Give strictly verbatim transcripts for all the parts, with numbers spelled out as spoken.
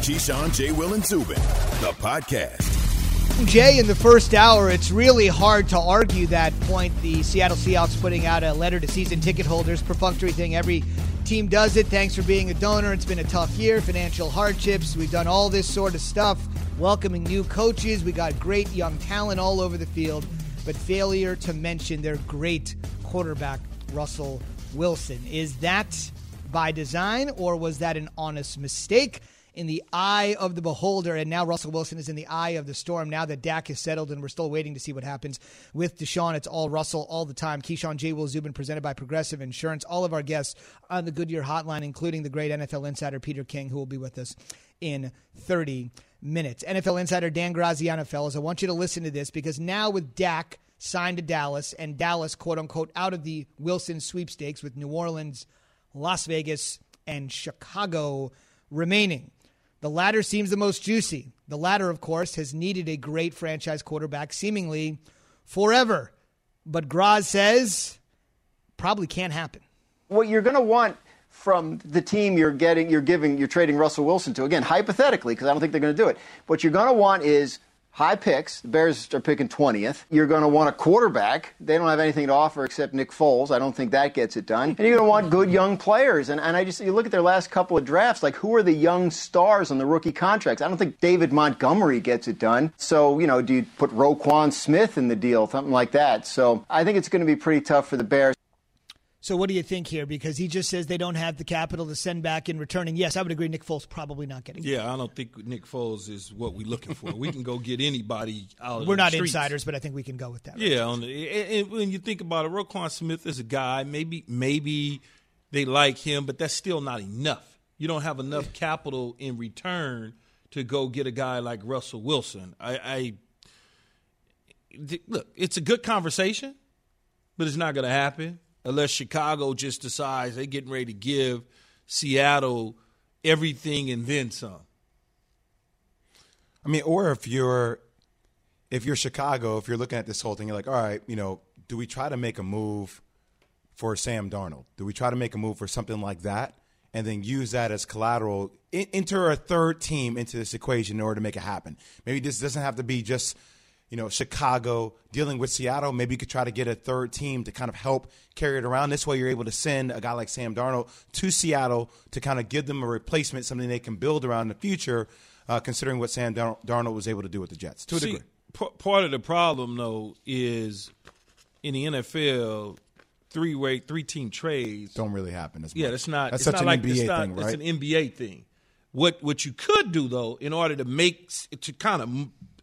Keyshawn, J. Will, and Zubin, the podcast. Jay, in the first hour, it's really hard to argue that point. The Seattle Seahawks putting out a letter to season ticket holders, perfunctory thing. Every team does it. Thanks for being a donor. It's been a tough year, financial hardships. We've done all this sort of stuff, welcoming new coaches. We got great young talent all over the field, but failure to mention their great quarterback, Russell Wilson. Is that by design, or was that an honest mistake? In the eye of the beholder, and now Russell Wilson is in the eye of the storm. Now that Dak is settled, and we're still waiting to see what happens with Deshaun. It's all Russell all the time. Keyshawn, J. Will, Zubin, presented by Progressive Insurance. All of our guests on the Goodyear Hotline, including the great N F L insider Peter King, who will be with us in thirty minutes. N F L insider Dan Graziano, fellas, I want you to listen to this, because now with Dak signed to Dallas, and Dallas, quote-unquote, out of the Wilson sweepstakes with New Orleans, Las Vegas, and Chicago remaining, the latter seems the most juicy. The latter, of course, has needed a great franchise quarterback seemingly forever. But Graz says probably can't happen. What you're going to want from the team you're getting, you're giving, you're trading Russell Wilson to, again, hypothetically, because I don't think they're going to do it, what you're going to want is high picks. The Bears are picking twentieth. You're going to want a quarterback. They don't have anything to offer except Nick Foles. I don't think that gets it done. And you're going to want good young players. And, and I just, you look at their last couple of drafts, like who are the young stars on the rookie contracts? I don't think David Montgomery gets it done. So, you know, do you put Roquan Smith in the deal, something like that? So I think it's going to be pretty tough for the Bears. So what do you think here? Because he just says they don't have the capital to send back in returning. Yes, I would agree Nick Foles probably not getting it. Yeah, I don't think Nick Foles is what we're looking for. We can go get anybody out of We're the not streets. Insiders, but I think we can go with that. Right? Yeah, on the, and, and when you think about it, Roquan Smith is a guy, maybe maybe they like him, but that's still not enough. You don't have enough capital in return to go get a guy like Russell Wilson. I, I Look, it's a good conversation, but it's not going to happen. Unless Chicago just decides they're getting ready to give Seattle everything and then some. I mean, or if you're if you're Chicago, if you're looking at this whole thing, you're like, all right, you know, do we try to make a move for Sam Darnold? Do we try to make a move for something like that and then use that as collateral, in, enter a third team into this equation in order to make it happen? Maybe this doesn't have to be just – you know, Chicago dealing with Seattle. Maybe you could try to get a third team to kind of help carry it around. This way you're able to send a guy like Sam Darnold to Seattle to kind of give them a replacement, something they can build around in the future, uh, considering what Sam Dar- Darnold was able to do with the Jets, to a See, degree. P- part of the problem, though, is in the N F L, three-way, three-team trades. Don't really happen as much. Yeah, that's not, that's it's such not an like, N B A it's not, thing, right? It's an N B A thing. What, what you could do, though, in order to make – to kind of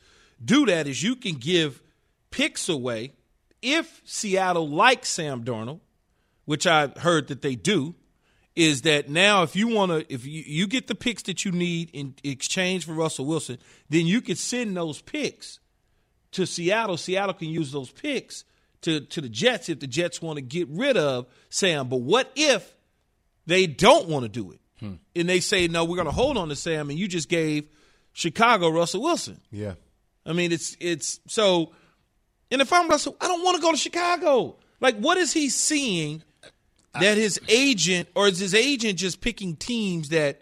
do that is you can give – picks away if Seattle likes Sam Darnold, which I heard that they do, is that now if you want to, if you, you get the picks that you need in exchange for Russell Wilson, then you can send those picks to Seattle. Seattle can use those picks to, to the Jets if the Jets want to get rid of Sam. But what if they don't want to do it? Hmm. And they say, no, we're going to hold on to Sam, and you just gave Chicago Russell Wilson. Yeah. I mean, it's it's so – and if I'm Russell, I don't want to go to Chicago. Like, what is he seeing that his agent, or is his agent just picking teams that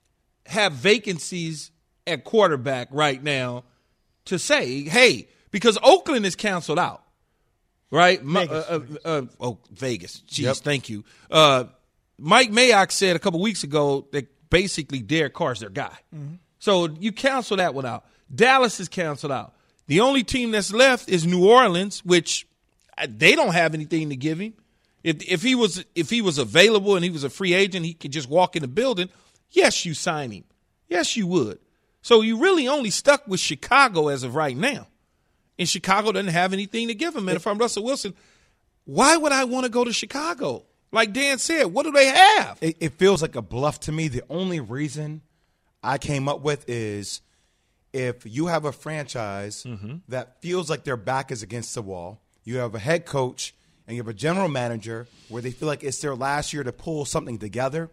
have vacancies at quarterback right now to say, hey, because Oakland is canceled out, right? Vegas. Uh, uh, uh, oh, Vegas. Jeez, Yep. Thank you. Uh, Mike Mayock said a couple weeks ago that basically Derek Carr's their guy. Mm-hmm. So you cancel that one out. Dallas is canceled out. The only team that's left is New Orleans, which they don't have anything to give him. If if he was if he was available and he was a free agent, he could just walk in the building. Yes, you sign him. Yes, you would. So you really only stuck with Chicago as of right now. And Chicago doesn't have anything to give him. And if I'm Russell Wilson, why would I want to go to Chicago? Like Dan said, what do they have? It, it feels like a bluff to me. The only reason I came up with is – if you have a franchise mm-hmm. that feels like their back is against the wall, you have a head coach and you have a general manager where they feel like it's their last year to pull something together,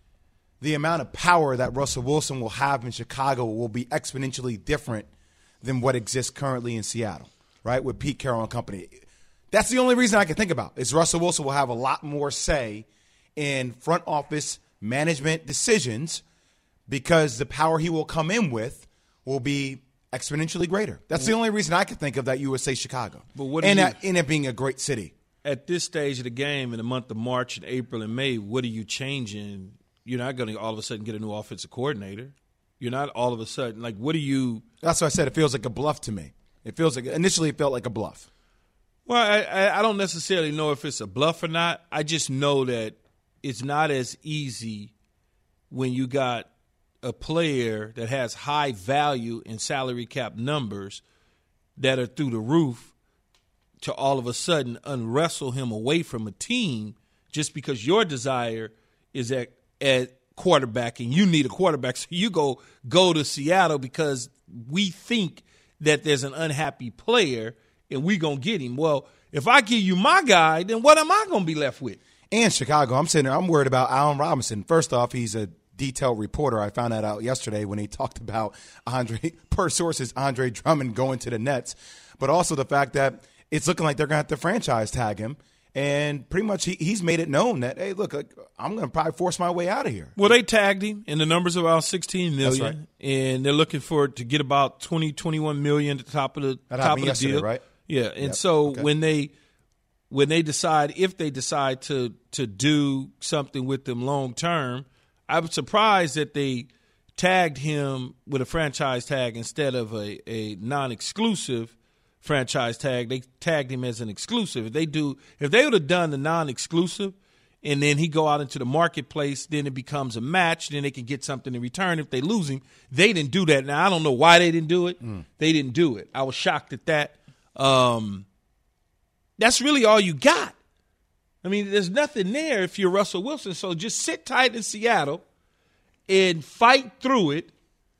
the amount of power that Russell Wilson will have in Chicago will be exponentially different than what exists currently in Seattle, right, with Pete Carroll and company. That's the only reason I can think about is Russell Wilson will have a lot more say in front office management decisions because the power he will come in with will be exponentially greater. That's the only reason I could think of that you would say Chicago. But what and you, that, in it being a great city. At this stage of the game, in the month of March and April and May, what are you changing? You're not going to all of a sudden get a new offensive coordinator. You're not all of a sudden, like, what are you? That's what I said. It feels like a bluff to me. It feels like, initially it felt like a bluff. Well, I, I, I don't necessarily know if it's a bluff or not. I just know that it's not as easy when you got a player that has high value in salary cap numbers that are through the roof to all of a sudden unwrestle him away from a team just because your desire is at, at quarterback and you need a quarterback. So you go go to Seattle because we think that there's an unhappy player and we going to get him. Well, if I give you my guy, then what am I going to be left with? And Chicago, I'm sitting there, I'm worried about Allen Robinson. First off, he's a detailed reporter. I found that out yesterday when he talked about Andre, per sources, Andre Drummond going to the Nets. But also the fact that it's looking like they're going to have to franchise tag him. And pretty much he, he's made it known that, hey, look, I'm going to probably force my way out of here. Well, they tagged him, and the number's about sixteen million dollars. That's right. And they're looking for to get about twenty, twenty-one million dollars at the top of the, That top happened of the yesterday, deal. right? Yeah, and Yep. so Okay. when they when they decide, if they decide to to do something with them long term, I was surprised that they tagged him with a franchise tag instead of a, a non-exclusive franchise tag. They tagged him as an exclusive. If they do, if they would have done the non-exclusive, and then he go out into the marketplace, then it becomes a match. Then they can get something in return if they lose him. They didn't do that. Now I don't know why they didn't do it. Mm. They didn't do it. I was shocked at that. Um, that's really all you got. I mean, there's nothing there if you're Russell Wilson. So just sit tight in Seattle and fight through it.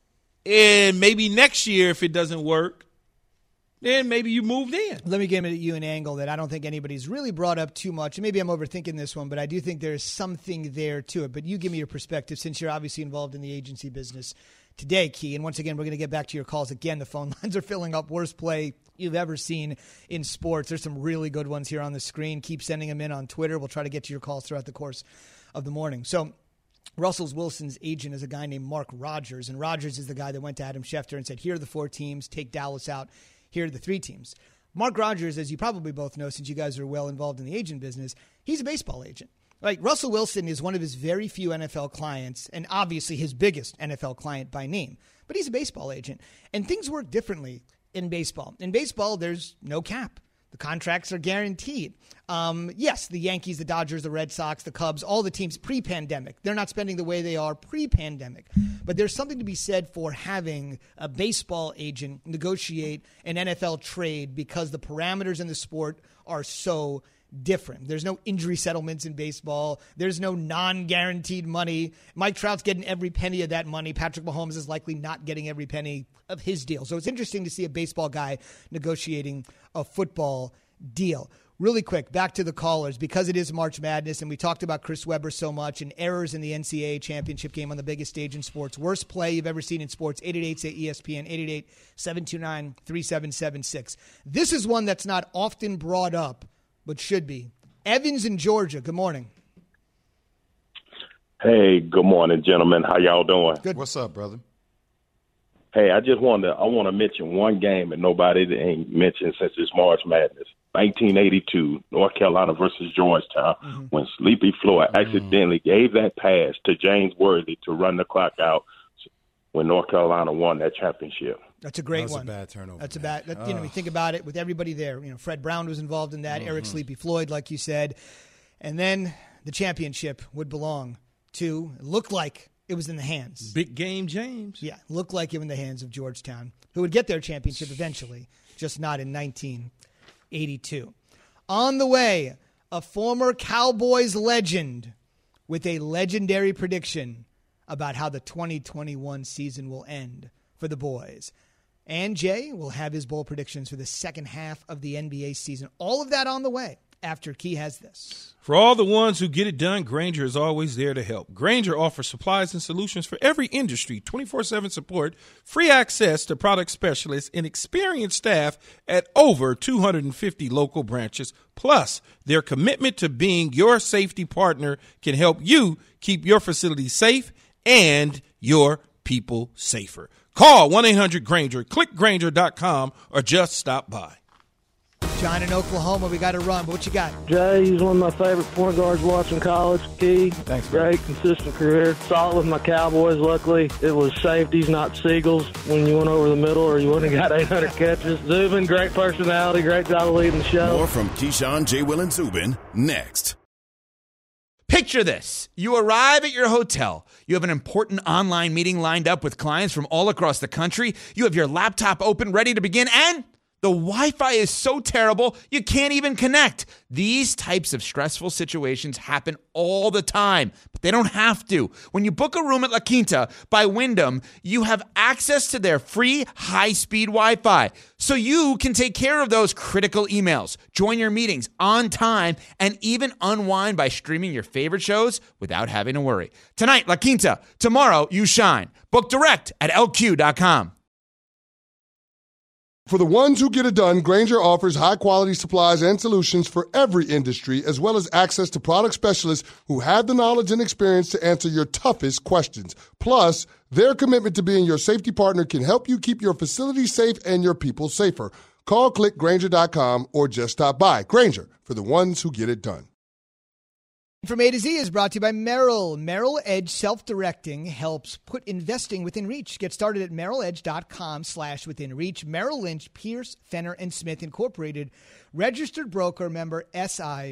And maybe next year, if it doesn't work, then maybe you moved in. Let me give it at you an angle that I don't think anybody's really brought up too much. And maybe I'm overthinking this one, but I do think there's something there to it. But you give me your perspective since you're obviously involved in the agency business today, Key. And once again, we're going to get back to your calls again. The phone lines are filling up. Worst play you've ever seen in sports. There's some really good ones here on the screen. Keep sending them in on Twitter. We'll try to get to your calls throughout the course of the morning. So Russell Wilson's agent is a guy named Mark Rogers. And Rogers is the guy that went to Adam Schefter and said, here are the four teams. Take Dallas out. Here are the three teams. Mark Rogers, as you probably both know, since you guys are well involved in the agent business, he's a baseball agent. Like Russell Wilson is one of his very few N F L clients, and obviously his biggest N F L client by name. But he's a baseball agent, and things work differently in baseball. In baseball, there's no cap. The contracts are guaranteed. Um, yes, the Yankees, the Dodgers, the Red Sox, the Cubs, all the teams pre-pandemic, they're not spending the way they are pre-pandemic. But there's something to be said for having a baseball agent negotiate an N F L trade because the parameters in the sport are so different. There's no injury settlements in baseball. There's no non-guaranteed money. Mike Trout's getting every penny of that money. Patrick Mahomes is likely not getting every penny of his deal. So it's interesting to see a baseball guy negotiating a football deal. Really quick, back to the callers, because it is March Madness, and we talked about Chris Webber so much, and errors in the N C double A championship game on the biggest stage in sports. Worst play you've ever seen in sports, eight eight eight, say E S P N, eight eight eight, seven two nine, three seven seven six. This is one that's not often brought up, but should be. Evans in Georgia, good morning. Hey, good morning, gentlemen. How y'all doing? Good. What's up, brother? Hey, I just wanted to, I want to mention one game that nobody ain't mentioned since it's March Madness. nineteen eighty-two, North Carolina versus Georgetown, mm-hmm. when Sleepy Floyd mm-hmm. accidentally gave that pass to James Worthy to run the clock out when North Carolina won that championship. That's a great that was one. a bad turnover. That's man. a bad. That, you know, we think about it with everybody there. You know, Fred Brown was involved in that. Mm-hmm. Eric Sleepy Floyd, like you said, and then the championship would belong to. It looked like it was in the hands. Big game, James. Yeah, looked like it was in the hands of Georgetown, who would get their championship eventually, just not in nineteen eighty-two. On the way, a former Cowboys legend with a legendary prediction about how the twenty twenty-one season will end for the boys. And Jay will have his bowl predictions for the second half of the N B A season. All of that on the way after Key has this. For all the ones who get it done, Grainger is always there to help. Grainger offers supplies and solutions for every industry, twenty-four seven support, free access to product specialists, and experienced staff at over two hundred fifty local branches. Plus, their commitment to being your safety partner can help you keep your facility safe and your people safer. Call one eight hundred Granger, click Granger dot com, or just stop by. John in Oklahoma, we got to run, but what you got? Jay, he's one of my favorite point guards watching college. Key, Thanks, bro. great, consistent career. Solid with my Cowboys, luckily. It was safeties, not Seagulls, when you went over the middle or you wouldn't have got eight hundred catches. Zubin, great personality, great job leading the show. More from Keyshawn, J. Will, and Zubin next. Picture this. You arrive at your hotel. You have an important online meeting lined up with clients from all across the country. You have your laptop open, ready to begin, and the Wi-Fi is so terrible, you can't even connect. These types of stressful situations happen all the time, but they don't have to. When you book a room at La Quinta by Wyndham, you have access to their free high-speed Wi-Fi, so you can take care of those critical emails, join your meetings on time, and even unwind by streaming your favorite shows without having to worry. Tonight, La Quinta. Tomorrow, you shine. Book direct at L Q dot com. For the ones who get it done, Grainger offers high-quality supplies and solutions for every industry, as well as access to product specialists who have the knowledge and experience to answer your toughest questions. Plus, their commitment to being your safety partner can help you keep your facility safe and your people safer. Call, click Grainger dot com, or just stop by. Grainger, for the ones who get it done. From A to Z is brought to you by Merrill. Merrill Edge Self-Directing helps put investing within reach. Get started at merrill edge dot com slash within reach. Merrill Lynch, Pierce, Fenner, and Smith Incorporated. Registered broker member S I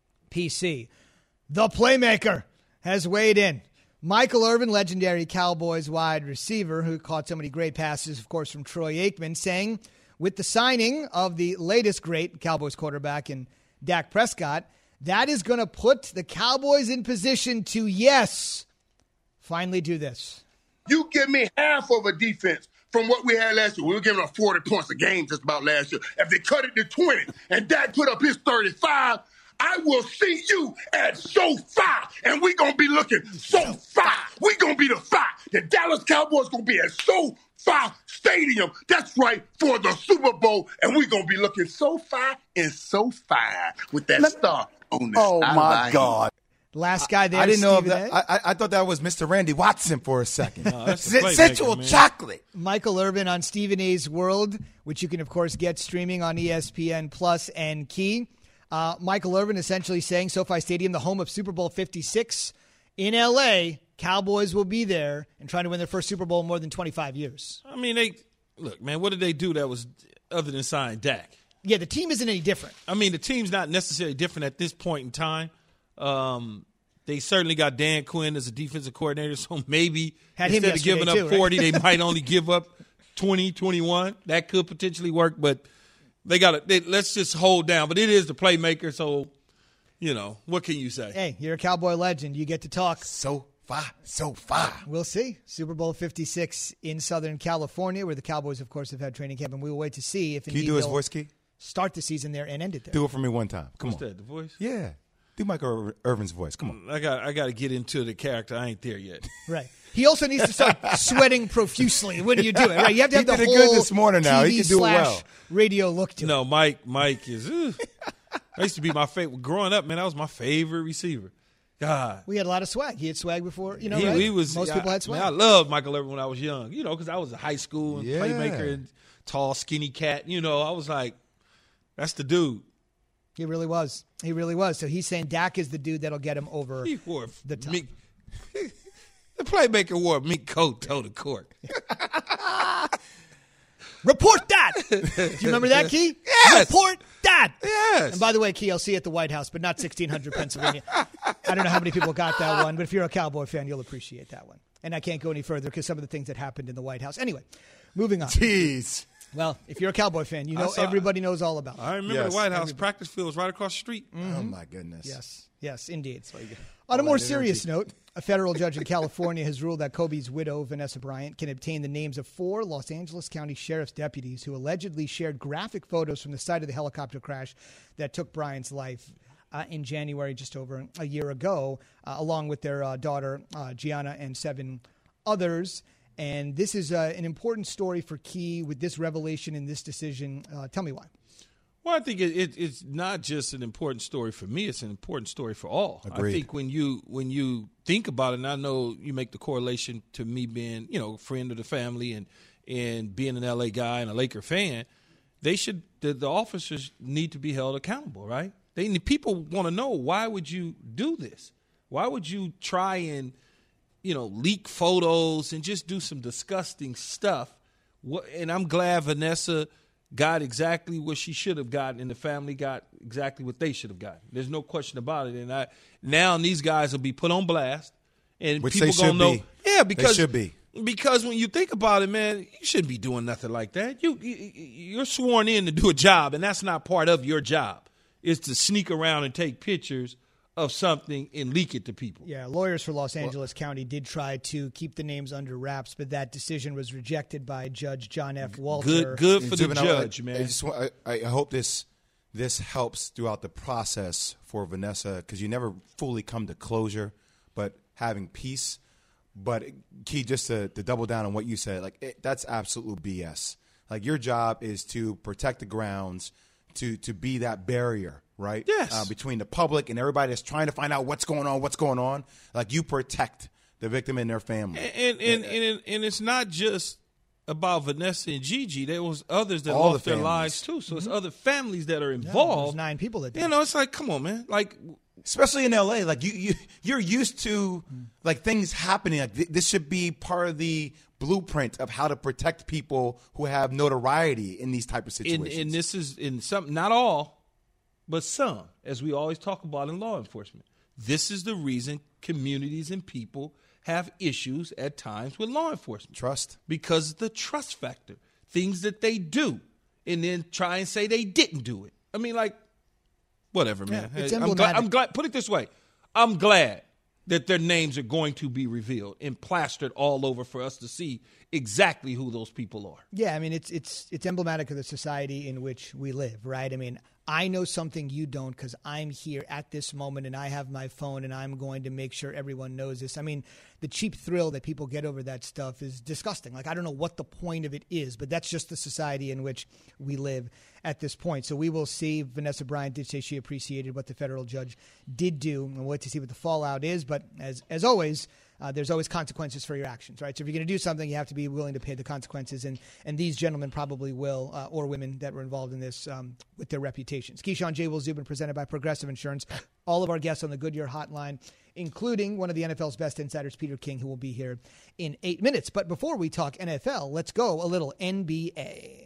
P C. The Playmaker has weighed in. Michael Irvin, legendary Cowboys wide receiver who caught so many great passes, of course, from Troy Aikman, saying with the signing of the latest great Cowboys quarterback in Dak Prescott, that is going to put the Cowboys in position to, yes, finally do this. You give me half of a defense from what we had last year. We were giving up forty points a game just about last year. If they cut it to twenty and Dak put up his thirty-five, I will see you at SoFi, and we're going to be looking SoFi. We're going to be the five. The Dallas Cowboys going to be at SoFi Stadium. That's right, for the Super Bowl, and we're going to be looking SoFi and SoFi with that star on the Oh, side my of God. Last guy there, I didn't know if Stephen that. A. I, I thought that was Mister Randy Watson for a second. No, that's the playmaker, Sensual man. chocolate. Michael Irvin on Stephen A's World, which you can, of course, get streaming on E S P N Plus and Key. Uh, Michael Irvin essentially saying SoFi Stadium, the home of Super Bowl fifty-six in L A, Cowboys will be there and trying to win their first Super Bowl in more than twenty-five years. I mean, they look, man, what did they do that was other than sign Dak? Yeah, the team isn't any different. I mean, the team's not necessarily different at this point in time. Um, they certainly got Dan Quinn as a defensive coordinator, so maybe Had him instead of giving yesterday up too, right? forty, they might only give up twenty, twenty-one. That could potentially work, but they got to let's just hold down. But it is the playmaker, so, you know, what can you say? Hey, you're a Cowboy legend. You get to talk. So far, so far. We'll see. Super Bowl fifty-six in Southern California, where the Cowboys, of course, have had training camp, and we will wait to see if Can indeed you do his they'll voice, Key? start the season there and end it there. Do it for me one time. Come What's on. that, the voice? Yeah. Do Michael Ir- Irvin's voice. Come on. I got I got to get into the character. I ain't there yet. Right. He also needs to start sweating profusely when you do it. Right. You have to He have the did it whole good this morning now. T V He can do it slash well. radio look to it. No, Mike. Mike is. Ugh. I used to be my favorite. Growing up, man, that was my favorite receiver. God. We had a lot of swag. He had swag before, you know, He, right? he was, Most I, people had swag. Man, I loved Michael Irvin when I was young, you know, because I was a high school and Yeah. playmaker and tall, skinny cat. You know, I was like, that's the dude. He really was. He really was. So he's saying Dak is the dude that'll get him over He wore the top. mink, the playmaker wore a mink coat toe to court. Report that. Do you remember that, Key? Yes. Report that. Yes. And by the way, Key, I'll see you at the White House, but not sixteen hundred Pennsylvania. I don't know how many people got that one, but if you're a Cowboy fan, you'll appreciate that one. And I can't go any further because some of the things that happened in the White House. Anyway, moving on. Jeez. Well, if you're a Cowboy fan, you know saw- everybody knows all about it. I remember Yes. the White House practice field was right across the street. Oh, my goodness. Yes, yes, indeed. On a more serious note, a federal judge in California has ruled that Kobe's widow, Vanessa Bryant, can obtain the names of four Los Angeles County Sheriff's deputies who allegedly shared graphic photos from the site of the helicopter crash that took Bryant's life uh, in January, just over a year ago, uh, along with their uh, daughter, uh, Gianna, and seven others. And this is uh, an important story for Key with this revelation and this decision. Uh, tell me why. Well, I think it, it, it's not just an important story for me. It's an important story for all. Agreed. I think when you when you think about it, and I know you make the correlation to me being, you know, a friend of the family and, and being an L A guy and a Laker fan, they should the, the officers need to be held accountable, right? They people want to know, why would you do this? Why would you try and, you know, leak photos and just do some disgusting stuff? What, and I'm glad Vanessa got exactly what she should have gotten, and the family got exactly what they should have gotten. There's no question about it. And I now these guys will be put on blast, and Which people they gonna should know. be. Yeah, because they should be. Because when you think about it, man, you shouldn't be doing nothing like that. You, you you're sworn in to do a job, and that's not part of your job. Is to sneak around and take pictures of something and leak it to people. Yeah, lawyers for Los Angeles well, County did try to keep the names under wraps, but that decision was rejected by Judge John F. Walter. Good, good for Zubin, the judge, I, man. I, just want, I, I hope this this helps throughout the process for Vanessa, because you never fully come to closure, but having peace. But Key, just to, to double down on what you said, like it, that's absolute B S. Like your job is to protect the grounds, to to be that barrier. Right? Yes. Uh, between the public and everybody that's trying to find out what's going on, what's going on. Like you protect the victim and their family. And and, and, and, and it's not just about Vanessa and Gigi. There was others that All lost the their lives too. So Mm-hmm. it's other families that are Yeah, involved. there's nine people that did. You know, it's like, come on, man. Like, especially in L A, like you, you you're used to like things happening. Like th- this should be part of the blueprint of how to protect people who have notoriety in these type of situations. and, and this is in some, not all, but some, as we always talk about in law enforcement. This is the reason communities and people have issues at times with law enforcement. Trust. Because of the trust factor. Things that they do, and then try and say they didn't do it. I mean, like, whatever, man. Yeah, it's I'm, glad, emblematic. I'm glad, put it this way, I'm glad that their names are going to be revealed and plastered all over for us to see exactly who those people are. Yeah, I mean, it's it's it's emblematic of the society in which we live, right? I mean, I know something you don't because I'm here at this moment and I have my phone and I'm going to make sure everyone knows this. I mean, the cheap thrill that people get over that stuff is disgusting. Like, I don't know what the point of it is, but that's just the society in which we live at this point. So we will see. Vanessa Bryant did say she appreciated what the federal judge did do, and we'll wait to see what the fallout is. But as as always, Uh, there's always consequences for your actions, right? So if you're going to do something, you have to be willing to pay the consequences, and and these gentlemen probably will, uh, or women that were involved in this um, with their reputations. Keyshawn, J. Will Zubin, presented by Progressive Insurance. All of our guests on the Goodyear Hotline, including one of the N F L's best insiders, Peter King, who will be here in eight minutes. But before we talk N F L, let's go a little N B A.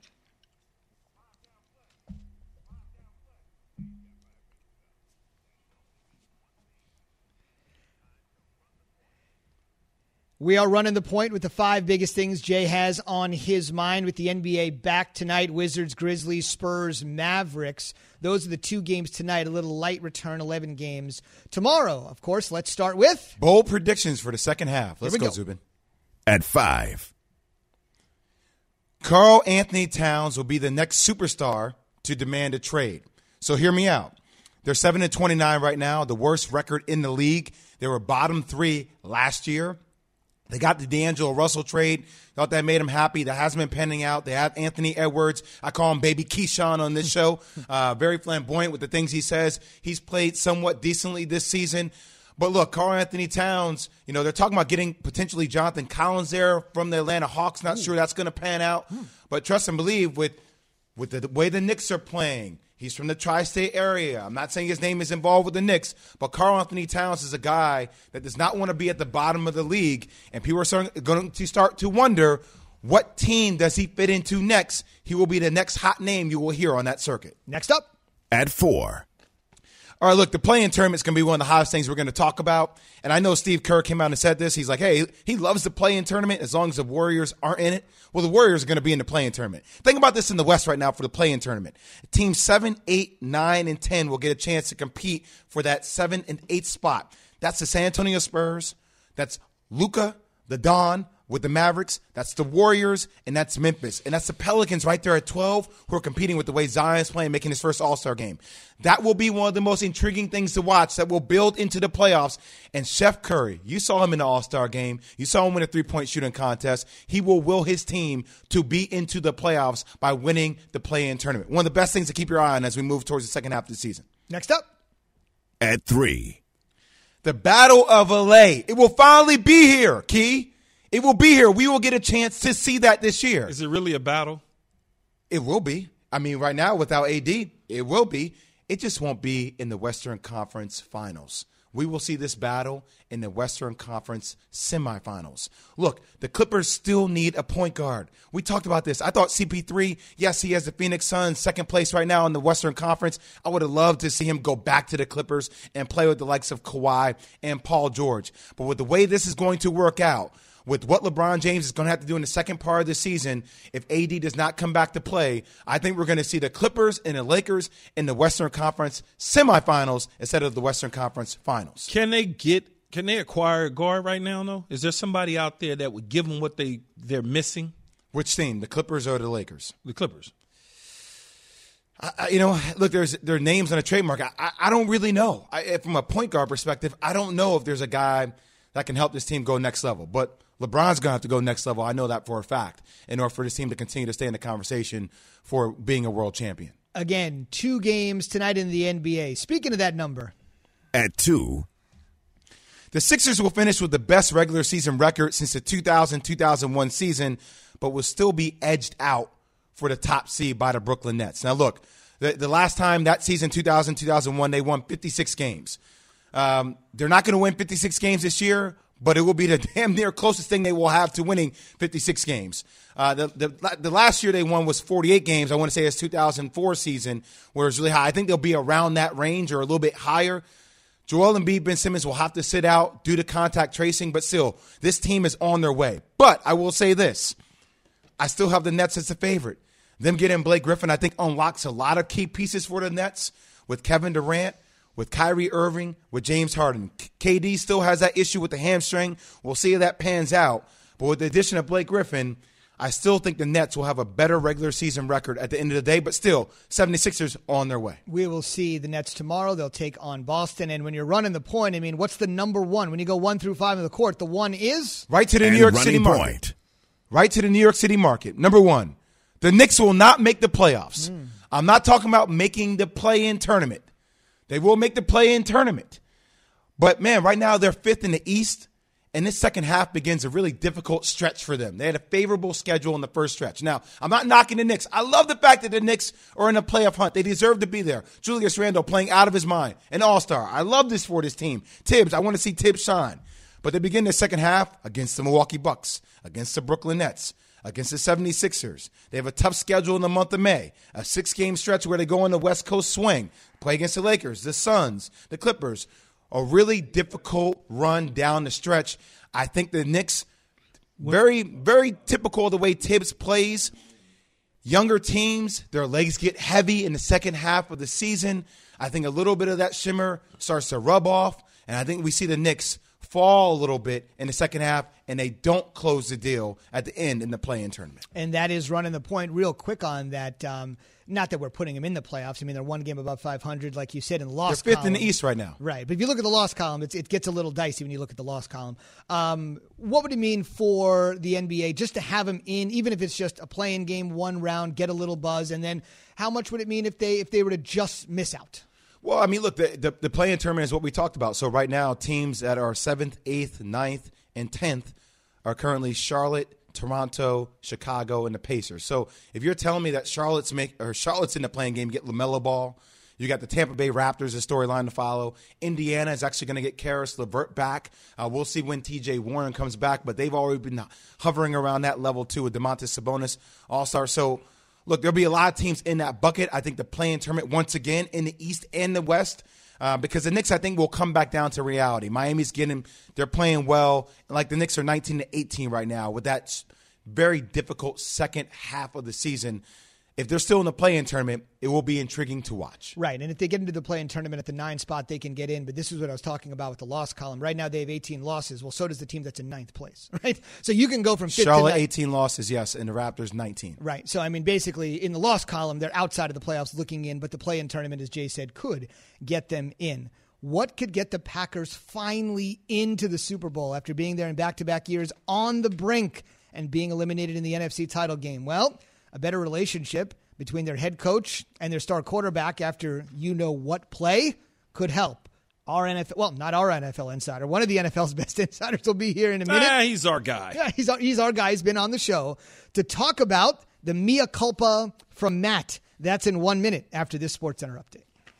We are running the point with the five biggest things Jay has on his mind with the N B A back tonight. Wizards, Grizzlies, Spurs, Mavericks. Those are the two games tonight. A little light return, eleven games tomorrow. Of course, let's start with bold predictions for the second half. Let's go, go, Zubin. At five. Karl Anthony Towns will be the next superstar to demand a trade. So hear me out. They're seven and twenty-nine right now, the worst record in the league. They were bottom three last year. They got the D'Angelo Russell trade. Thought that made them happy. That hasn't been pending out. They have Anthony Edwards. I call him Baby Keyshawn on this show. Uh, very flamboyant with the things he says. He's played somewhat decently this season. But look, Karl Anthony Towns, you know, they're talking about getting potentially Jonathan Collins there from the Atlanta Hawks. Not Ooh. sure that's going to pan out. Hmm. But trust and believe with, with the, the way the Knicks are playing, he's from the tri-state area. I'm not saying his name is involved with the Knicks, but Karl Anthony Towns is a guy that does not want to be at the bottom of the league, and people are starting, going to start to wonder, what team does he fit into next? He will be the next hot name you will hear on that circuit. Next up. At four. All right, look, the play-in tournament's going to be one of the hottest things we're going to talk about. And I know Steve Kerr came out and said this. He's like, hey, he loves the play-in tournament as long as the Warriors aren't in it. Well, the Warriors are going to be in the play-in tournament. Think about this in the West right now for the play-in tournament. Teams seven, eight, nine, and ten will get a chance to compete for that seven and eight spot. That's the San Antonio Spurs. That's Luka, the Don, with the Mavericks, that's the Warriors, and that's Memphis. And that's the Pelicans right there at twelve who are competing with the way Zion's playing, making his first All-Star game. That will be one of the most intriguing things to watch that will build into the playoffs. And Steph Curry, you saw him in the All-Star game. You saw him win a three-point shooting contest. He will will his team to be into the playoffs by winning the play-in tournament. One of the best things to keep your eye on as we move towards the second half of the season. Next up. At three. The Battle of L A. It will finally be here, Key. It will be here. We will get a chance to see that this year. Is it really a battle? It will be. I mean, right now, without A D, it will be. It just won't be in the Western Conference Finals. We will see this battle in the Western Conference semifinals. Look, the Clippers still need a point guard. We talked about this. I thought C P three, yes, he has the Phoenix Suns, second place right now in the Western Conference. I would have loved to see him go back to the Clippers and play with the likes of Kawhi and Paul George. But with the way this is going to work out, with what LeBron James is going to have to do in the second part of the season, if A D does not come back to play, I think we're going to see the Clippers and the Lakers in the Western Conference semifinals instead of the Western Conference finals. Can they get? Can they acquire a guard right now, though? Is there somebody out there that would give them what they, they're missing? Which team, the Clippers or the Lakers? The Clippers. I, I, you know, look, there's there are names on a trademark. I, I, I don't really know. I, from a point guard perspective, I don't know if there's a guy that can help this team go next level. But LeBron's going to have to go next level. I know that for a fact in order for this team to continue to stay in the conversation for being a world champion. Again, two games tonight in the N B A. Speaking of that number. At two. The Sixers will finish with the best regular season record since the two thousand two thousand one season, but will still be edged out for the top seed by the Brooklyn Nets. Now, look, the, the last time that season, two thousand two thousand one, they won fifty-six games. Um, they're not going to win fifty-six games this year, but it will be the damn near closest thing they will have to winning fifty-six games. Uh, the, the the last year they won was forty-eight games. I want to say it's two thousand four season, where it's really high. I think they'll be around that range or a little bit higher. Joel Embiid, Ben Simmons will have to sit out due to contact tracing, but still, this team is on their way. But I will say this. I still have the Nets as a favorite. Them getting Blake Griffin, I think, unlocks a lot of key pieces for the Nets with Kevin Durant, with Kyrie Irving, with James Harden. K D still has that issue with the hamstring. We'll see if that pans out. But with the addition of Blake Griffin, I still think the Nets will have a better regular season record at the end of the day, but still, seventy-sixers on their way. We will see the Nets tomorrow. They'll take on Boston. And when you're running the point, I mean, what's the number one? When you go one through five in the court, the one is? Right to the and New York City market. Point. Right to the New York City market. Number one, the Knicks will not make the playoffs. Mm. I'm not talking about making the play-in tournament. They will make the play-in tournament. But, man, right now they're fifth in the East. And this second half begins a really difficult stretch for them. They had a favorable schedule in the first stretch. Now, I'm not knocking the Knicks. I love the fact that the Knicks are in a playoff hunt. They deserve to be there. Julius Randle playing out of his mind, an all-star. I love this for this team. Tibbs, I want to see Tibbs shine. But they begin the second half against the Milwaukee Bucks, against the Brooklyn Nets, against the seventy-sixers. They have a tough schedule in the month of May, a six-game stretch where they go on the West Coast swing, play against the Lakers, the Suns, the Clippers. A really difficult run down the stretch. I think the Knicks, very, very typical of the way Tibbs plays. Younger teams, their legs get heavy in the second half of the season. I think a little bit of that shimmer starts to rub off, and I think we see the Knicks fall a little bit in the second half, and they don't close the deal at the end in the play-in tournament. And that is running the point real quick on that. Um, not that we're putting them in the playoffs. I mean, they're one game above five hundred, like you said, in the loss They're fifth column. in the East right now. Right. But if you look at the loss column, it's, it gets a little dicey when you look at the loss column. Um, what would it mean for the N B A just to have them in, even if it's just a play-in game, one round, get a little buzz, and then how much would it mean if they if they were to just miss out? Well, I mean, look, the, the, the play-in tournament is what we talked about. So right now, teams that are seventh, eighth, ninth, and tenth are currently Charlotte, Toronto, Chicago, and the Pacers. So if you're telling me that Charlotte's make or Charlotte's in the playing game, get LaMelo Ball, you got the Tampa Bay Raptors, a storyline to follow. Indiana is actually going to get Karis LeVert back. Uh, we'll see when T J Warren comes back, but they've already been hovering around that level too with Domantas Sabonis, all-star. So look, there'll be a lot of teams in that bucket. I think the play-in tournament once again in the East and the West. Uh, because the Knicks, I think, will come back down to reality. Miami's getting, they're playing well. Like the Knicks are nineteen to eighteen right now with that very difficult second half of the season. if they're still in the play-in tournament, it will be intriguing to watch. Right, and if they get into the play-in tournament at the nine spot, they can get in. But this is what I was talking about with the loss column. Right now, they have eighteen losses. Well, so does the team that's in ninth place, right? So you can go from fifth Charlotte, to ninth. eighteen losses, yes, and the Raptors, nineteen. Right. So, I mean, basically, in the loss column, they're outside of the playoffs looking in, but the play-in tournament, as Jay said, could get them in. What could get the Packers finally into the Super Bowl after being there in back-to-back years on the brink and being eliminated in the N F C title game? Well, a better relationship between their head coach and their star quarterback after you-know-what play could help. Our N F L, well, not our N F L insider. One of the N F L's best insiders will be here in a minute. Ah, he's our guy. Yeah, he's our, he's our guy. He's been on the show to talk about the mea culpa from Matt. That's in one minute after this SportsCenter update.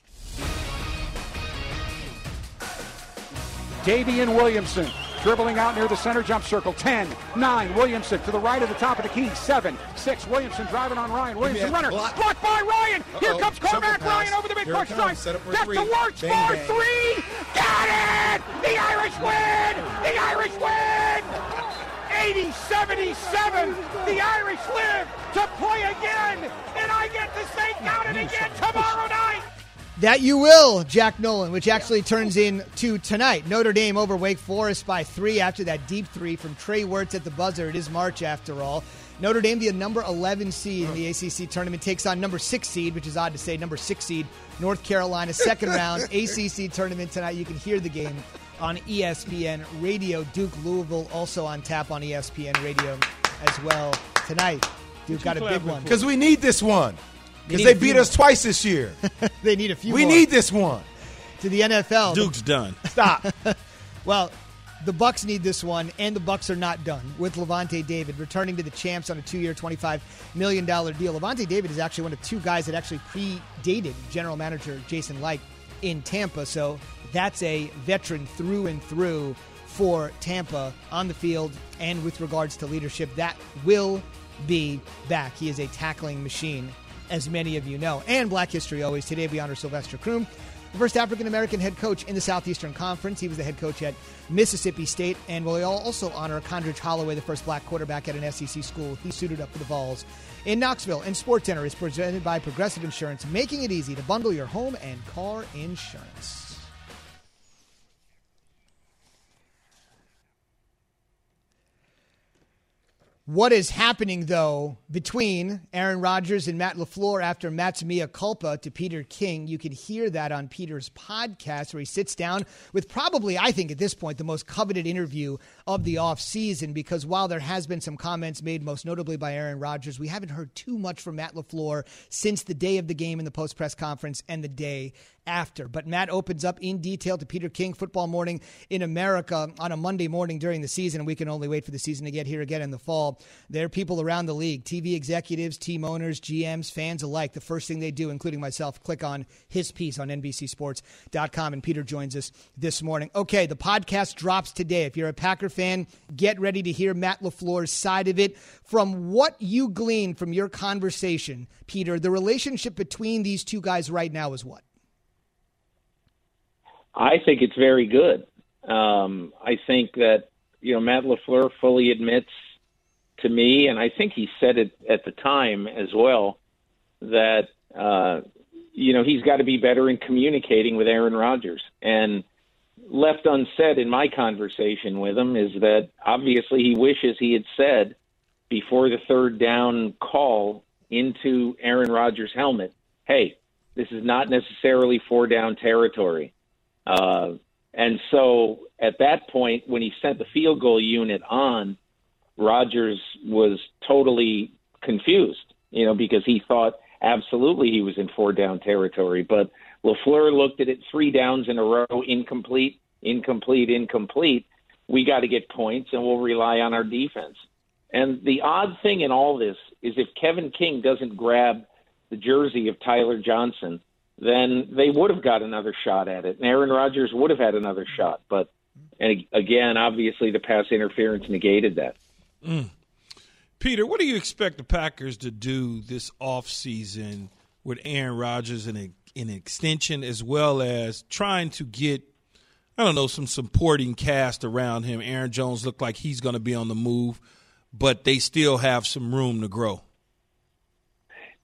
Davian Williamson dribbling out near the center jump circle. ten, nine, Williamson to the right of the top of the key. seven, six, Williamson driving on Ryan. Williamson runner. Block. Blocked by Ryan. Uh-oh. Here comes Cormac Simple Ryan pass. over the Here mid-court it comes. stripe. Set up for That's three. the work Bang, for bang. three. Got it! The Irish win! The Irish win! eighty seventy-seven. The Irish live to play again. And I get to say count it again tomorrow night. That you will, Jack Nolan, which actually turns into tonight. Notre Dame over Wake Forest by three after that deep three from Trey Wirtz at the buzzer. It is March after all. Notre Dame, the number eleven seed in the A C C tournament, takes on number six seed, which is odd to say, number six seed, North Carolina. Second round A C C tournament tonight. You can hear the game on E S P N Radio. Duke Louisville also on tap on E S P N Radio as well tonight. Duke got a big one. Because we need this one. They Because need they a beat few us twice this year. They need a few We more. need this one. To the N F L. Duke's done. Stop. Well, the Bucks need this one, and the Bucks are not done with Levante David returning to the champs on a two-year, twenty-five million dollars deal. Levante David is actually one of two guys that actually predated general manager Jason Licht in Tampa, so that's a veteran through and through for Tampa on the field and with regards to leadership. That will be back. He is a tackling machine, as many of you know. And Black History always. Today we honor Sylvester Croom, the first African-American head coach in the Southeastern Conference. He was the head coach at Mississippi State. And we'll also honor Condridge Holloway, the first black quarterback at an S E C school. He suited up for the Vols in Knoxville. And SportsCenter is presented by Progressive Insurance, making it easy to bundle your home and car insurance. What is happening, though, between Aaron Rodgers and Matt LaFleur after Matt's mea culpa to Peter King? You can hear that on Peter's podcast where he sits down with probably, I think at this point, the most coveted interview of the offseason, because while there has been some comments made most notably by Aaron Rodgers, we haven't heard too much from Matt LaFleur since the day of the game in the post-press conference and the day after. But Matt opens up in detail to Peter King, Football Morning in America, on a Monday morning during the season, and we can only wait for the season to get here again in the fall. There are people around the league, T V executives, team owners, G Ms, fans alike. The first thing they do, including myself, click on his piece on N B C Sports dot com, and Peter joins us this morning. Okay, the podcast drops today. If you're a Packer fan, get ready to hear Matt LaFleur's side of it. From what you glean from your conversation, Peter, the relationship between these two guys right now is what? I think it's very good. Um, I think that, you know, Matt LaFleur fully admits to me, and I think he said it at the time as well, that, uh, you know, he's got to be better in communicating with Aaron Rodgers. And left unsaid in my conversation with him is that obviously he wishes he had said before the third down call into Aaron Rodgers' helmet, hey, this is not necessarily four down territory. Uh, and so at that point, when he sent the field goal unit on, Rodgers was totally confused, you know, because he thought absolutely he was in four down territory. But LaFleur looked at it three downs in a row, incomplete, incomplete, incomplete. We got to get points, and we'll rely on our defense. And the odd thing in all this is if Kevin King doesn't grab the jersey of Tyler Johnson, then they would have got another shot at it. And Aaron Rodgers would have had another shot. But, and again, obviously the pass interference negated that. Mm. Peter, what do you expect the Packers to do this offseason with Aaron Rodgers in, a, in an extension, as well as trying to get, I don't know, some supporting cast around him? Aaron Jones looked like he's going to be on the move, but they still have some room to grow.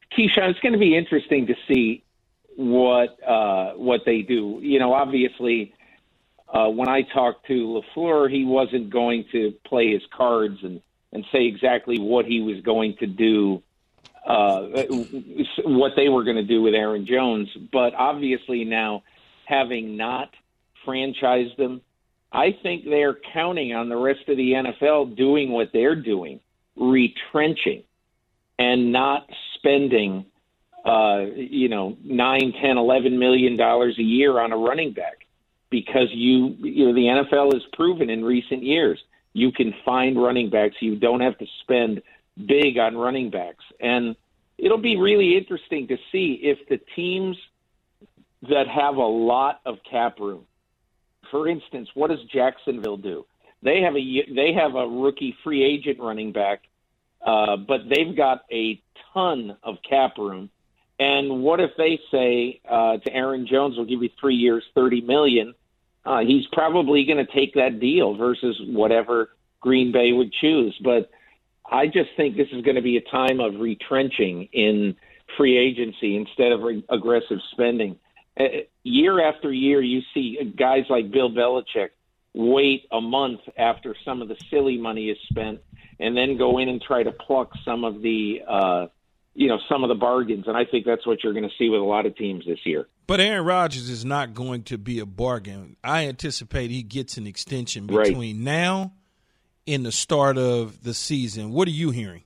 Keyshawn, it's going to be interesting to see what uh, what they do. You know, obviously, uh, when I talked to LaFleur, he wasn't going to play his cards and, and say exactly what he was going to do, uh, what they were going to do with Aaron Jones. But obviously now, having not franchised them, I think they're counting on the rest of the N F L doing what they're doing, retrenching and not spending, uh, you know, nine, ten, eleven million dollars a year on a running back, because you, you know, the N F L has proven in recent years you can find running backs. You don't have to spend big on running backs, and it'll be really interesting to see if the teams that have a lot of cap room, for instance, what does Jacksonville do? They have a they have a rookie free agent running back. Uh, but they've got a ton of cap room. And what if they say uh, to Aaron Jones, we'll give you three years, thirty million dollars? Uh, he's probably going to take that deal versus whatever Green Bay would choose. But I just think this is going to be a time of retrenching in free agency instead of re- aggressive spending. Uh, year after year, you see guys like Bill Belichick wait a month after some of the silly money is spent and then go in and try to pluck some of the, uh, you know, some of the bargains. And I think that's what you're going to see with a lot of teams this year. But Aaron Rodgers is not going to be a bargain. I anticipate he gets an extension between right. now and the start of the season. What are you hearing?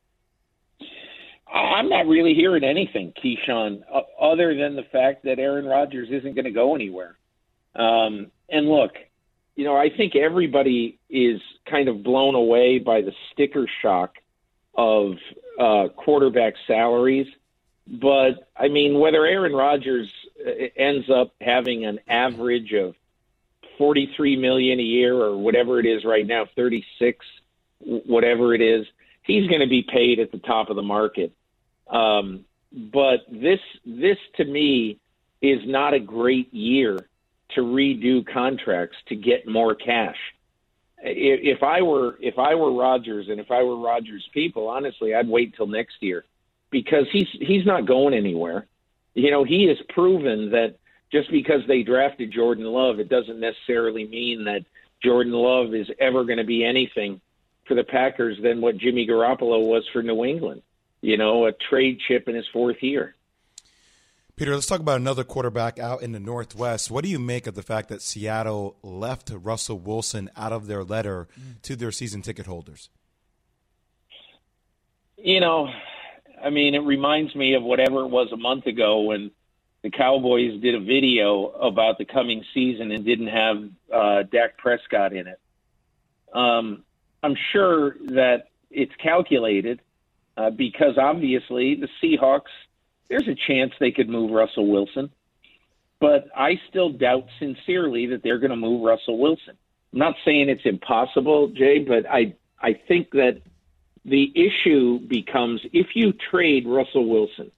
I'm not really hearing anything, Keyshawn, other than the fact that Aaron Rodgers isn't going to go anywhere. Um, and look, you know, I think everybody is kind of blown away by the sticker shock of uh, quarterback salaries. But, I mean, whether Aaron Rodgers ends up having an average of forty-three million dollars a year or whatever it is right now, thirty-six, whatever it is, he's going to be paid at the top of the market. Um, but this, this to me is not a great year to redo contracts to get more cash. If I were if I were Rodgers and if I were Rodgers' people, honestly, I'd wait till next year, because he's he's not going anywhere. You know, he has proven that just because they drafted Jordan Love, it doesn't necessarily mean that Jordan Love is ever going to be anything for the Packers than what Jimmy Garoppolo was for New England. You know, a trade chip in his fourth year. Peter, let's talk about another quarterback out in the Northwest. What do you make of the fact that Seattle left Russell Wilson out of their letter to their season ticket holders? You know, I mean, it reminds me of whatever it was a month ago when the Cowboys did a video about the coming season and didn't have uh, Dak Prescott in it. Um, I'm sure that it's calculated uh, because obviously the Seahawks, there's a chance they could move Russell Wilson, but I still doubt sincerely that they're going to move Russell Wilson. I'm not saying it's impossible, Jay, but I I think that the issue becomes if you trade Russell Wilson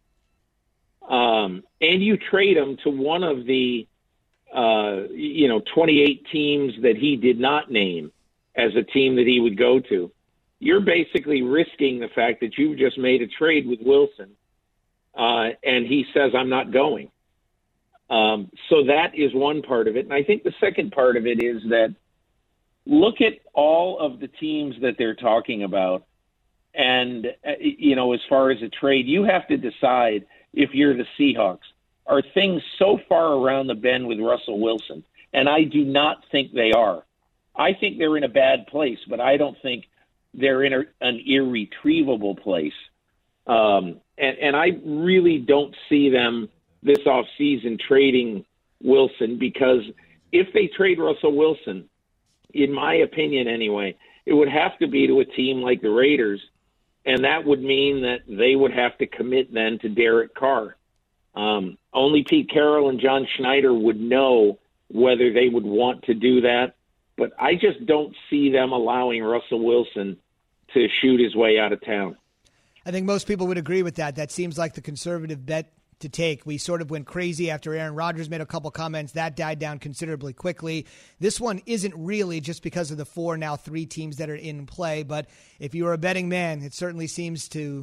um, and you trade him to one of the uh, you know twenty-eight teams that he did not name as a team that he would go to, you're basically risking the fact that you've just made a trade with Wilson. Uh, and he says, I'm not going. Um, so that is one part of it. And I think the second part of it is that look at all of the teams that they're talking about. And, uh, you know, as far as a trade, you have to decide if you're the Seahawks. Are things so far around the bend with Russell Wilson? And I do not think they are. I think they're in a bad place, but I don't think they're in a, an irretrievable place. Um, and, and I really don't see them this offseason trading Wilson, because if they trade Russell Wilson, in my opinion anyway, it would have to be to a team like the Raiders, and that would mean that they would have to commit then to Derek Carr. Um, only Pete Carroll and John Schneider would know whether they would want to do that, but I just don't see them allowing Russell Wilson to shoot his way out of town. I think most people would agree with that. That seems like the conservative bet to take. We sort of went crazy after Aaron Rodgers made a couple comments. That died down considerably quickly. This one isn't really just because of the four, now three teams that are in play. But if you were a betting man, it certainly seems to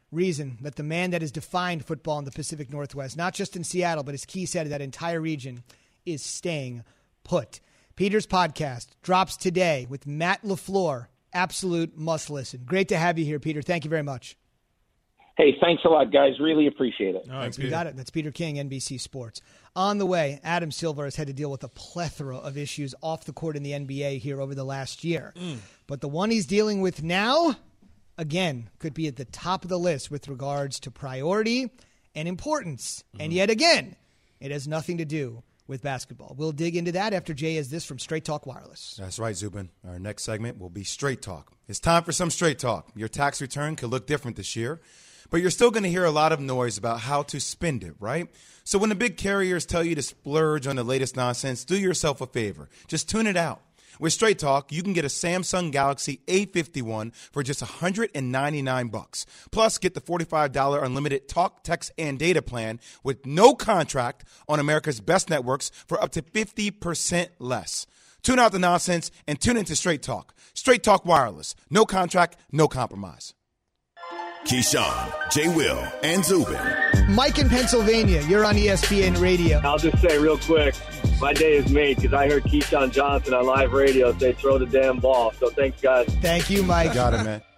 reason that the man that has defined football in the Pacific Northwest, not just in Seattle, but as Key said, that entire region, is staying put. Peter's podcast drops today with Matt LaFleur. Absolute must listen. Great to have you here, Peter. Thank you very much. Hey, thanks a lot, guys. Really appreciate it. All right, you got it. That's Peter King, N B C Sports. On the way, Adam Silver has had to deal with a plethora of issues off the court in the N B A here over the last year. Mm. But the one he's dealing with now, again, could be at the top of the list with regards to priority and importance. Mm. And yet again, it has nothing to do with basketball. We'll dig into that after Jay has this from Straight Talk Wireless. That's right, Zubin. Our next segment will be Straight Talk. It's time for some Straight Talk. Your tax return could look different this year, but you're still going to hear a lot of noise about how to spend it, right? So when the big carriers tell you to splurge on the latest nonsense, do yourself a favor. Just tune it out. With Straight Talk, you can get a Samsung Galaxy A fifty-one for just one hundred ninety-nine bucks. Plus, get the forty-five dollars unlimited talk, text, and data plan with no contract on America's best networks for up to fifty percent less. Tune out the nonsense and tune into Straight Talk. Straight Talk Wireless. No contract, no compromise. Keyshawn, J. Will, and Zubin. Mike in Pennsylvania, you're on E S P N Radio. I'll just say real quick, my day is made because I heard Keyshawn Johnson on live radio say throw the damn ball. So thanks, guys. Thank you, Mike. Got it, man.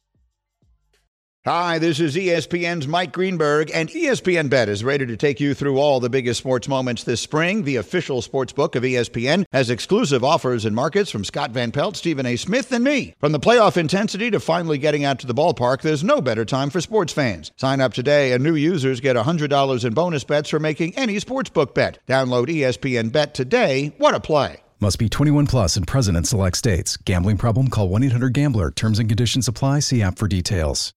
Hi, this is E S P N's Mike Greenberg, and E S P N Bet is ready to take you through all the biggest sports moments this spring. The official sports book of E S P N has exclusive offers and markets from Scott Van Pelt, Stephen A. Smith, and me. From the playoff intensity to finally getting out to the ballpark, there's no better time for sports fans. Sign up today, and new users get one hundred dollars in bonus bets for making any sportsbook bet. Download E S P N Bet today. What a play. Must be twenty-one plus and present in select states. Gambling problem? Call one eight hundred gambler. Terms and conditions apply. See app for details.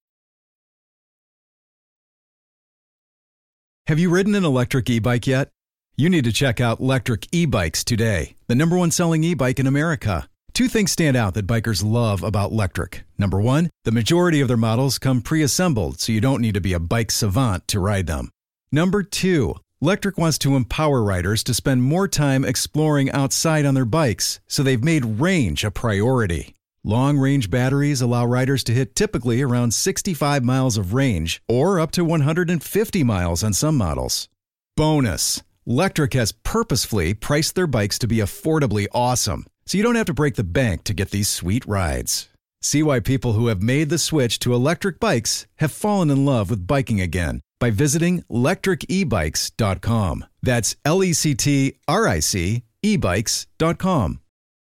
Have you ridden an electric e-bike yet? You need to check out Lectric E-Bikes today, the number one selling e-bike in America. Two things stand out that bikers love about Lectric. Number one, the majority of their models come pre-assembled, so you don't need to be a bike savant to ride them. Number two, Lectric wants to empower riders to spend more time exploring outside on their bikes, so they've made range a priority. Long-range batteries allow riders to hit typically around sixty-five miles of range or up to one hundred fifty miles on some models. Bonus, Lectric has purposefully priced their bikes to be affordably awesome, so you don't have to break the bank to get these sweet rides. See why people who have made the switch to electric bikes have fallen in love with biking again by visiting lectric e bikes dot com. That's L E C T R I C e bikes dot com.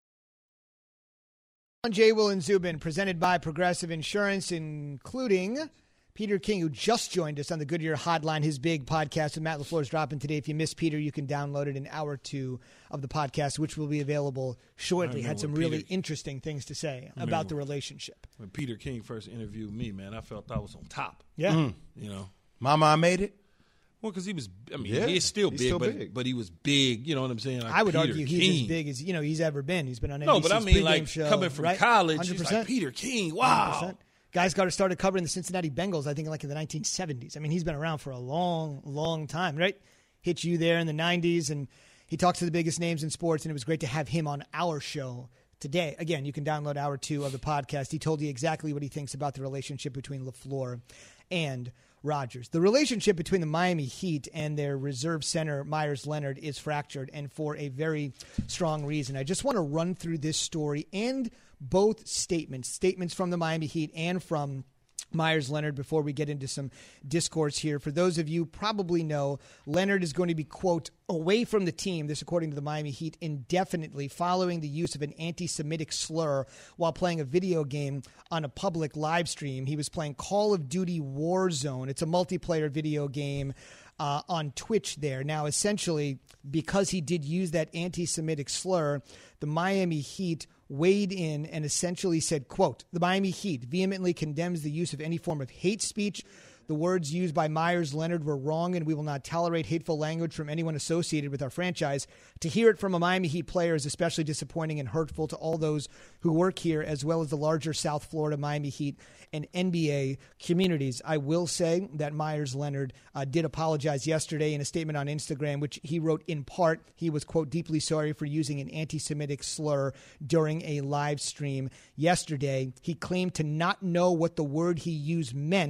J. Will and Zubin, presented by Progressive Insurance, including Peter King, who just joined us on the Goodyear Hotline. His big podcast with Matt LaFleur is dropping today. If you missed Peter, you can download it in hour two of the podcast, which will be available shortly. Had some really Peter, interesting things to say about the relationship. When Peter King first interviewed me, man, I felt I was on top. Yeah. Mm. You know. Mama, I made it. Well, because he was, I mean, yeah, he's still he's big, still but, big, but he was big. You know what I'm saying? Like I would Peter argue King. he's as big as you know he's ever been. He's been on N B C's no, but I mean, pregame like show, coming from right? college, one hundred he's percent. like Peter King. Wow. one hundred percent. Guys got started covering the Cincinnati Bengals, I think, like in the nineteen seventies. I mean, he's been around for a long, long time, right? Hit you there in the nineties, and he talks to the biggest names in sports, and it was great to have him on our show today. Again, you can download hour two of the podcast. He told you exactly what he thinks about the relationship between LaFleur and Rodgers. The relationship between the Miami Heat and their reserve center, Myers Leonard, is fractured, and for a very strong reason. I just want to run through this story and both statements, statements from the Miami Heat and from Myers Leonard before we get into some discourse here. For those of you who probably know, Leonard is going to be, quote, away from the team, this according to the Miami Heat, indefinitely following the use of an anti-Semitic slur while playing a video game on a public live stream. He was playing Call of Duty Warzone. It's a multiplayer video game uh, on Twitch there. Now, essentially, because he did use that anti-Semitic slur, the Miami Heat weighed in and essentially said, quote, the Miami Heat vehemently condemns the use of any form of hate speech. The words used by Myers Leonard were wrong, and we will not tolerate hateful language from anyone associated with our franchise. To hear it from a Miami Heat player is especially disappointing and hurtful to all those who work here, as well as the larger South Florida Miami Heat and N B A communities. I will say that Myers Leonard uh, did apologize yesterday in a statement on Instagram, which he wrote in part, he was, quote, deeply sorry for using an anti-Semitic slur during a live stream yesterday. He claimed to not know what the word he used meant,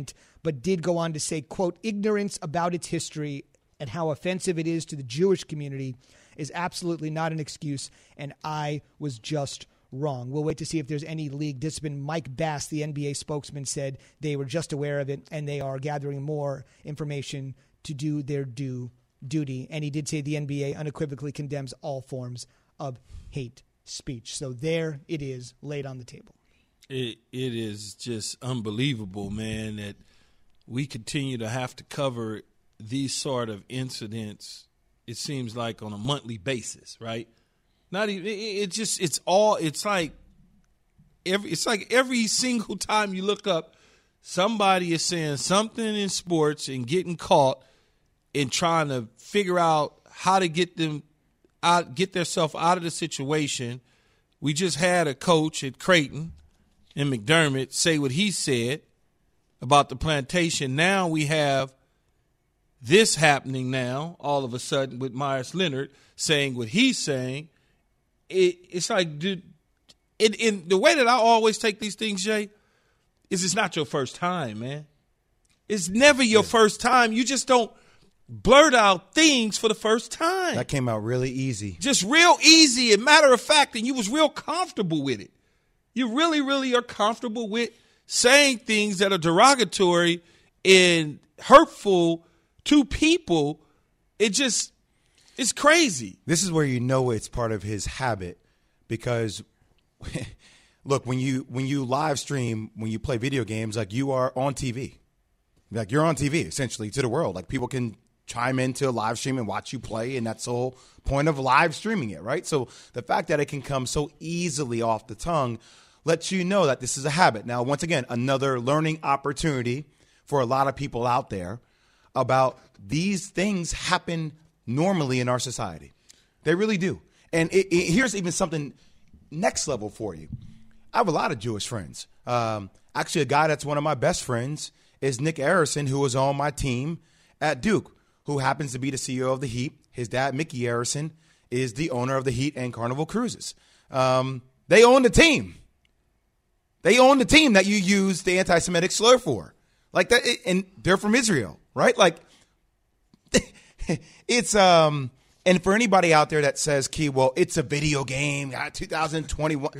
but did go on to say, quote, ignorance about its history and how offensive it is to the Jewish community is absolutely not an excuse, and I was just wrong. We'll wait to see if there's any league discipline. Mike Bass, the N B A spokesman, said they were just aware of it, and they are gathering more information to do their due duty. And he did say the N B A unequivocally condemns all forms of hate speech. So there it is, laid on the table. It It is just unbelievable, man, that we continue to have to cover these sort of incidents, it seems like, on a monthly basis, right? Not even, it, it just, it's all, it's like every, it's like every single time you look up, somebody is saying something in sports and getting caught and trying to figure out how to get them out, get themselves out of the situation. We just had a coach at Creighton and McDermott say what he said about the plantation. Now we have this happening now, all of a sudden, with Myers Leonard saying what he's saying. It, it's like, dude, in, in the way that I always take these things, Jay, is it's not your first time, man. It's never your yeah. first time. You just don't blurt out things for the first time. That came out really easy. Just real easy. And matter of fact, and you was real comfortable with it. You really, really are comfortable with saying things that are derogatory and hurtful to people. It just, it's crazy. This is where you know it's part of his habit because, look, when you when you live stream, when you play video games, like you are on T V. Like you're on T V, essentially, to the world. Like people can chime into a live stream and watch you play, and that's the whole point of live streaming it, right? So the fact that it can come so easily off the tongue lets you know that this is a habit. Now, once again, another learning opportunity for a lot of people out there about these things happen normally in our society. They really do. And it, it, here's even something next level for you. I have a lot of Jewish friends. Um, actually, a guy that's one of my best friends is Nick Arison, who was on my team at Duke, who happens to be the C E O of the Heat. His dad, Mickey Arison, is the owner of the Heat and Carnival Cruises. Um, they own the team. They own the team that you use the anti-Semitic slur for. Like that, and they're from Israel, right? Like, it's, um, and for anybody out there that says, Key, well, it's a video game, two thousand twenty-one,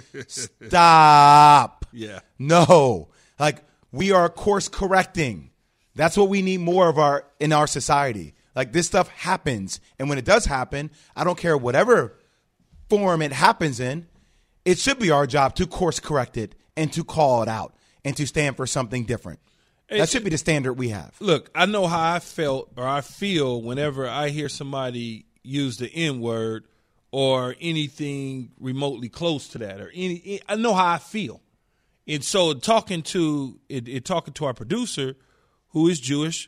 stop. Yeah. No. Like, we are course correcting. That's what we need more of our in our society. Like, this stuff happens. And when it does happen, I don't care whatever form it happens in, it should be our job to course correct it and to call it out and to stand for something different. That should be the standard we have. Look, I know how I felt or I feel whenever I hear somebody use the N-word or anything remotely close to that, or any. I know how I feel. And so talking to it, it talking to our producer, who is Jewish,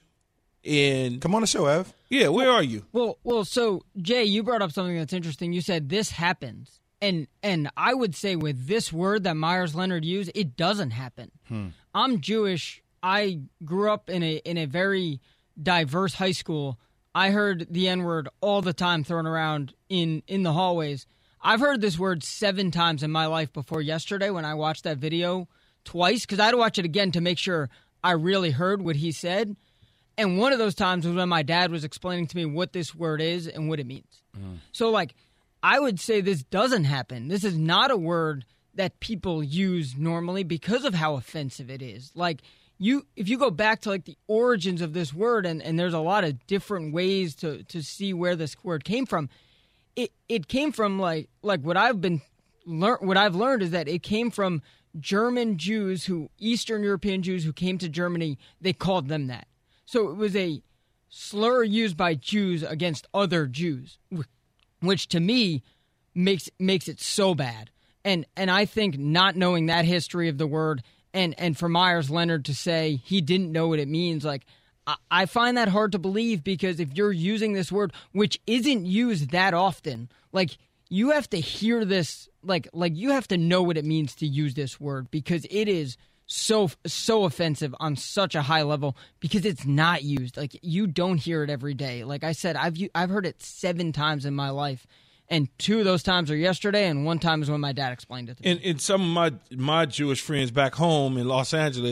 and come on the show, Ev. Yeah, where are you? Well, well. So Jay, you brought up something that's interesting. You said this happens, and and I would say with this word that Myers Leonard used, it doesn't happen. Hmm. I'm Jewish. I grew up in a in a very diverse high school. I heard the N-word all the time thrown around in, in the hallways. I've heard this word seven times in my life before yesterday when I watched that video twice, because I had to watch it again to make sure I really heard what he said. And one of those times was when my dad was explaining to me what this word is and what it means. Mm. So, like, I would say this doesn't happen. This is not a word that people use normally because of how offensive it is. Like, You, if you go back to like the origins of this word, and, and there's a lot of different ways to, to see where this word came from. It it came from like like what I've been lear- what I've learned is that it came from German Jews who Eastern European Jews who came to Germany. They called them that, so it was a slur used by Jews against other Jews, which to me makes makes it so bad. And and I think not knowing that history of the word. And and for Myers Leonard to say he didn't know what it means, like, I, I find that hard to believe, because if you're using this word, which isn't used that often, like, you have to hear this, like, like you have to know what it means to use this word, because it is so, so offensive on such a high level, because it's not used. Like, you don't hear it every day. Like I said, I've I've heard it seven times in my life. And two of those times are yesterday, and one time is when my dad explained it to me. And, and some of my my Jewish friends back home in Los Angeles,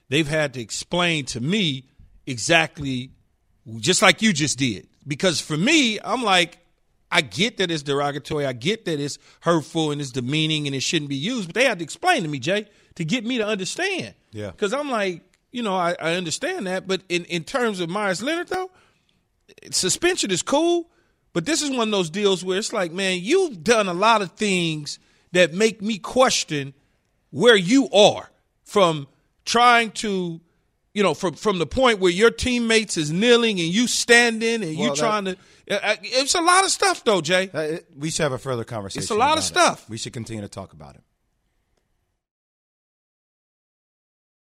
they've had to explain to me exactly just like you just did. Because for me, I'm like, I get that it's derogatory. I get that it's hurtful and it's demeaning and it shouldn't be used. But they had to explain to me, Jay, to get me to understand. Yeah. Because I'm like, you know, I, I understand that. But in, in terms of Myers Leonard, though, suspension is cool. But this is one of those deals where it's like, man, you've done a lot of things that make me question where you are from trying to, you know, from from the point where your teammates is kneeling and you standing and Well, you trying to. Uh, it's a lot of stuff, though, Jay. Uh, we should have a further conversation. It's a lot about of stuff. It. We should continue to talk about it.